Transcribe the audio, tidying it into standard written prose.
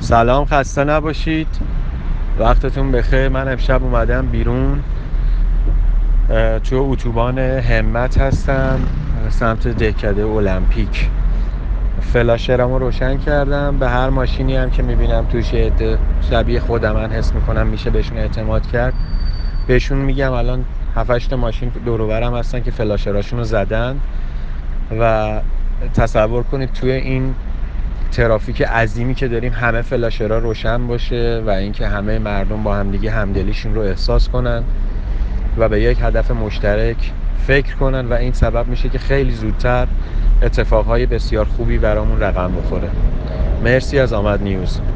سلام، خسته نباشید. وقتتون بخیر. من امشب اومدم بیرون توی اتوبان همت هستم سمت دهکده المپیک. فلاشرامو روشن کردم. به هر ماشینی هم که میبینم توش شبیه خودم، من حس میکنم میشه بهشون اعتماد کرد، بهشون میگم. الان 7-8 ماشین دور و برم هستن که فلاشراشون رو زدن و تصور کنید توی این ترافیک عظیمی که داریم همه فلاشرها روشن باشه و اینکه همه مردم با همدیگه همدلیشون رو احساس کنن و به یک هدف مشترک فکر کنن و این سبب میشه که خیلی زودتر اتفاقهای بسیار خوبی برامون رقم بخوره. مرسی از آمد نیوز.